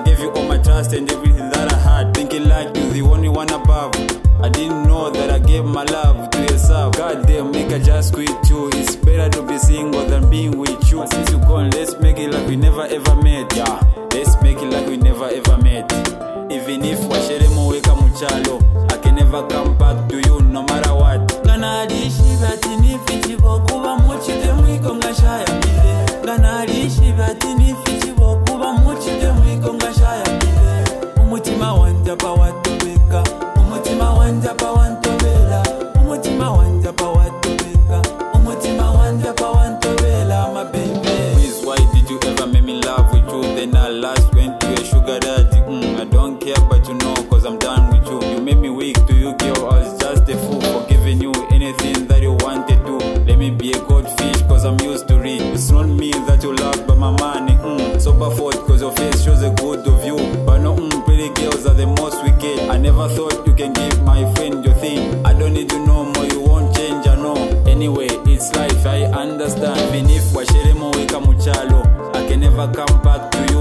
gave you all my trust and everything that I had, thinking like you're the only one above. I didn't know that I gave my love to yourself. Goddamn, make I just quit you. It's better to be single than being with you. But since you gone, let's make it like we never ever met. Yeah, let's make it like we never ever met. Even if washeremo weka muchalo, I can never come back to you no matter what. Ganadishi batini fichibo kuba muchite mwiko ngashaya mile. Ganadishi batini fichibo kuba muchite mwiko ngashaya mile. Umutima wanja pa watobeka, umutima wanja pa wantobela, umutima wanja pa watobeka, umutima wanja pa wantobela, my baby. Please, why did you ever make me love with you? Then I last went to a sugar daddy. I don't care, but you know, cause I'm done with you. You made me weak to you, girl. I was just a fool for giving you anything that you wanted to. Let me be a goldfish, cause I'm used to it. It's not me that you love, but my money. Sober forth, cause your face shows a good of you. But no, pretty girls are the most wicked. I never thought you can give my friend your thing. I don't need you no more, you won't change, I know. Anyway, it's life, I understand. Even if washeremo weka muchalo, I can never come back to you